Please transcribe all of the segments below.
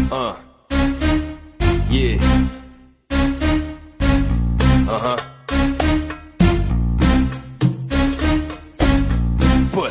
Yeah. Ага. Б.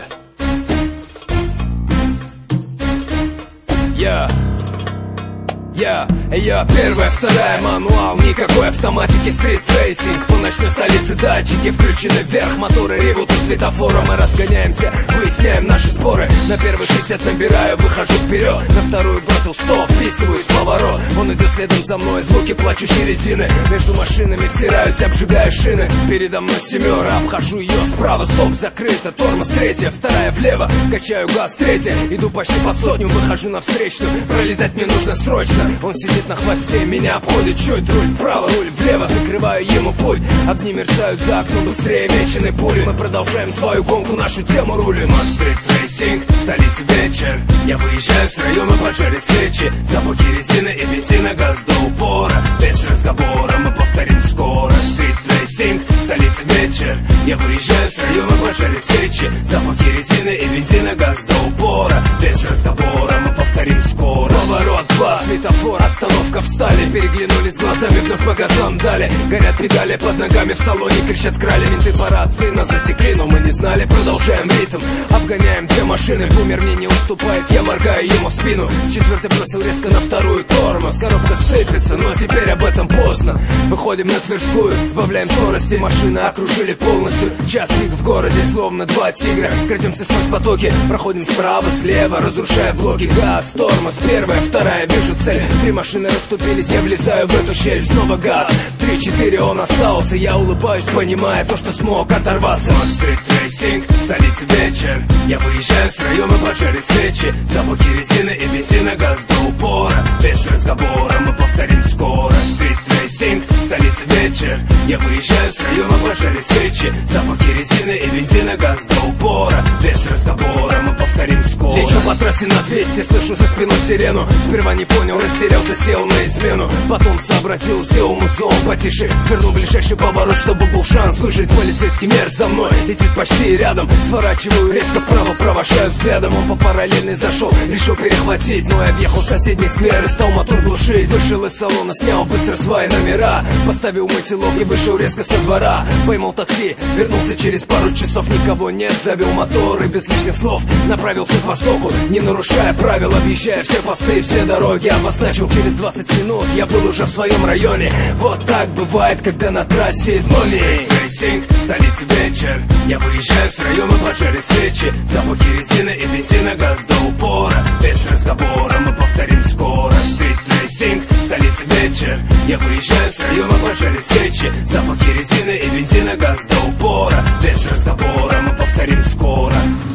Я первая, вторая, мануал, никакой автоматики, стрит-рейсинг. По ночной столице датчики включены вверх, моторы ревут у светофора. Мы разгоняемся, выясняем наши споры. На первый 60 набираю, выхожу вперед. На вторую бросил 100, вписываюсь в поворот. Он идет следом за мной, звуки плачущей резины. Между машинами втираюсь, обжигая шины. Передо мной семера, обхожу ее справа. Стоп, закрыто, тормоз третья, вторая влево. Качаю газ, третья, иду почти под сотню. Выхожу на встречную, пролетать мне нужно срочно. Он сидит на хвосте, меня обходит чуть. Руль вправо, руль влево, закрываю ему путь. Огни мерцают за окном, быстрее меченой пули. Мы продолжаем свою гонку, нашу тему рулим. On street racing, в столице вечер. Я выезжаю с района, поджарить свечи. Запахи резины и бензина, газ до упора. Без разговора мы повторим скоро. Street racing, в столице вечер. Я выезжаю с района, поджарить свечи. Запахи резины и бензина, газ до упора. Без разговора мы повторим скоро. Поворот 2, светофор, остановка, встали. Переглянулись глазами, вновь по газам дали. Горят педали под ногами, в салоне кричат крали. Менты по рации нас засекли, но мы не знали. Продолжаем ритм, обгоняем две машины. Бумер мне не уступает, я моргаю ему в спину. С четвертой бросил резко на вторую тормоз. Коробка сыпется, но теперь об этом поздно. Выходим на Тверскую, сбавляем скорости. Машины окружили полностью. Час пик в городе, словно два тигра. Крадемся сквозь потоки, проходим справа, слева, разрушая блоки. Газ, тормоз, первая, вторая, вижу цель. Три машины расступились, я влезаю в эту щель. Снова газ, 3-4, он остался. Я улыбаюсь, понимая то, что смог оторваться. On street racing, в столице вечер. Я выезжаю с района, поджарить свечи. Запахи резины и бензина, газ до упора. Без разговора мы повторим скоро. Street racing, в столице вечер. Я выезжаю с района, поджарить свечи. Запахи резины и бензина, газ до упора. Без разговора мы повторим скоро. Лечу по трассе на 200, слышу за спиной сирену. Сперва не понял, растерялся, сел на измену. Потом сообразил, сделал музон потише. Свернул ближайший поворот, чтобы был шанс выжить. Полицейский мер за мной, летит почти рядом. Сворачиваю резко вправо, провожаю взглядом. Он по параллельной зашел, решил перехватить. Но я въехал в соседний сквер и стал мотор глушить. Вышел из салона, снял быстро свои номера. Поставил мотилок и вышел резко со двора. Поймал такси, вернулся через пару часов. Никого нет, завел мотор и без лишних слов направился к востоку, не нарушая правил, объезжая все посты, все дороги. Обозначил через 20 минут, я был уже в своем районе. Вот так бывает, когда на трассе дзвони. Рейсинг, в столице вечер. Я выезжаю с района, поджарить свечи. Запахи резины и бензина, газ до упора. Без разговора мы повторим скоро. Стрит рейсинг, в столице вечер. Я выезжаю с района, поджарить свечи. Запахи резины и бензина, газ до упора. Без разговора мы повторим скоро.